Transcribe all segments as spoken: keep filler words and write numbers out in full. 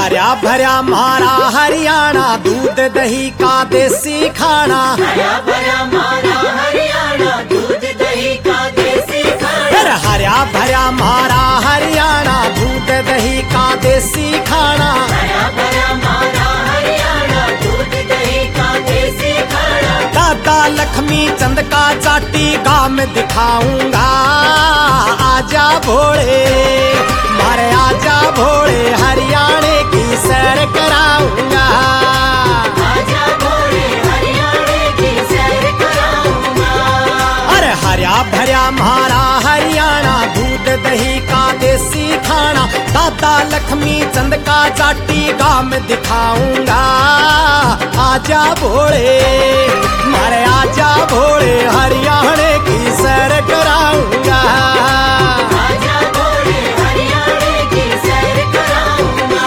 हरा भरा मारा हरियाणा, दूध दही का देसी खाना। हरा भरा मारा हरियाणा, दूध दही का देसी खाना। हरा भरा मारा हरियाणा, दूध दही का देसी खाना। हरा भरा मारा हरियाणा, दूध दही का देसी खाना। दादा लक्ष्मी चंद का चाटी गांव में दिखाऊंगा, आजा भोले मारे आजा भोले, हरियाणे की सैर कराऊंगा। आजा भोले हरियाणे की सैर कराऊंगा। अरे हरा भरा मारा हरियाणा, दूध दही का देसी खाना। दादा लक्ष्मी चंद का चाटी गांव में दिखाऊंगा, आजा भोले मारे आजा भोले, हरियाणे की सैर कराऊंगा। आजा भोले हरियाणे की सैर कराऊंगा।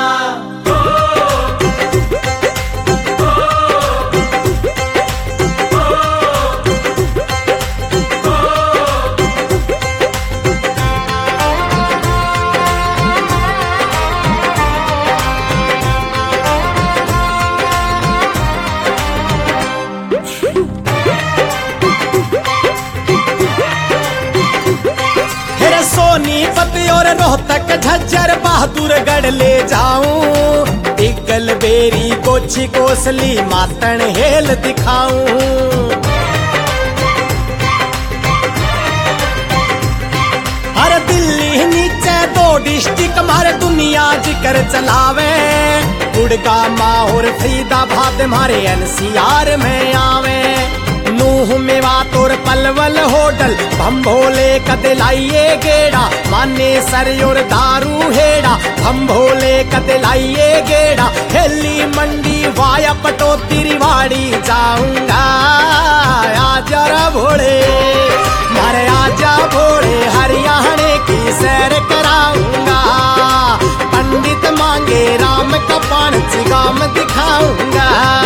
सोनीपत और रोहतक झज्जर बहादुरगढ़ ले जाऊं, इगल बेरी कोची कोसली मातन हेल दिखाऊं। हर दिल्ली नीचे दो डिस्ट्रिक्ट मारे दुनिया जिक्र चलावे, गुड़गामा और फरीदाबाद मारे एनसीआर में आवे। नूह मेवात और पलवल होटल भंभोले कदलाइए गेड़ा, माने सर और दारू हेड़ा भंभोले कदलाइए गेड़ा। हेली मंडी वाया पटोती रिवाड़ी जाऊंगा, आजा भोले मारे आजा भोले, हरियाणे की सैर कराऊंगा। पंडित मांगे राम का पान चिगाम दिखाऊंगा।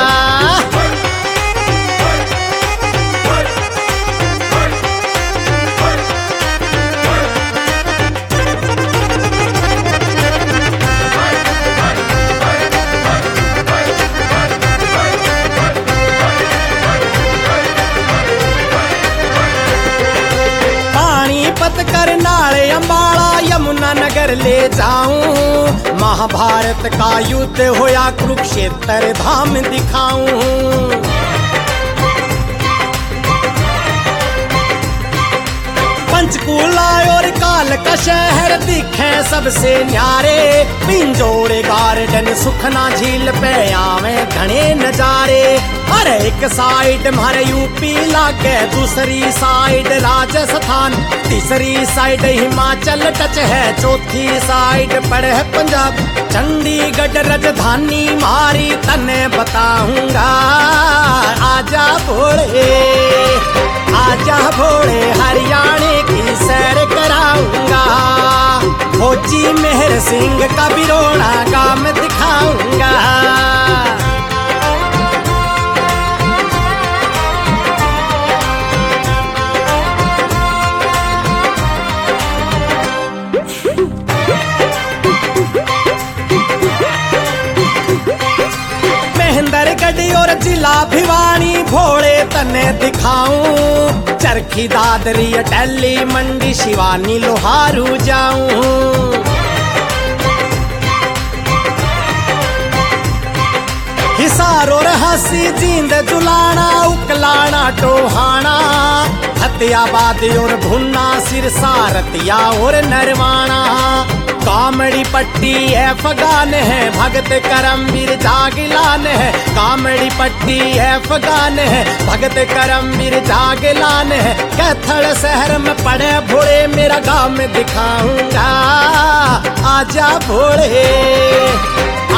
करनाले अंबाला यमुना नगर ले जाऊं, महाभारत का युद्ध होया कुरुक्षेत्र धाम दिखाऊं। पंचकूला और काल का शहर दिखे सबसे न्यारे, पिंजोरे गार्डन सुखना झील पे आवे घने नजारे। अरे एक साइड मारे यूपी लागे, दूसरी साइड राजस्थान, तीसरी साइड हिमाचल टच है, चौथी साइड पड़े है पंजाब। चंडीगढ़ राजधानी मारी तने बताऊंगा, आजा भोले आजा भोले, हरियाणे की सैर कराऊंगा। फौजी मेहर सिंह का बिरोड़ा काम दिखाऊंगा। महेंद्रगढ़ और जिला भिवानी भोले तने दिखाऊं, चरखी दादरी अटैली मंडी शिवानी लोहारू जाऊं। हिसार और हंसी जींद जुलाना, उकलाना टोहाना, हतियाबाद और भुन्ना सिरसा रतिया और नरवाना। कामड़ी पट्टी अफगान है, भगत करमवीर जागलान है। कामड़ी पट्टी अफगान है, भगत करमवीर जागलान है। कैथल शहर में पड़े भोले, मेरा गांव में दिखाऊंगा, आजा भोले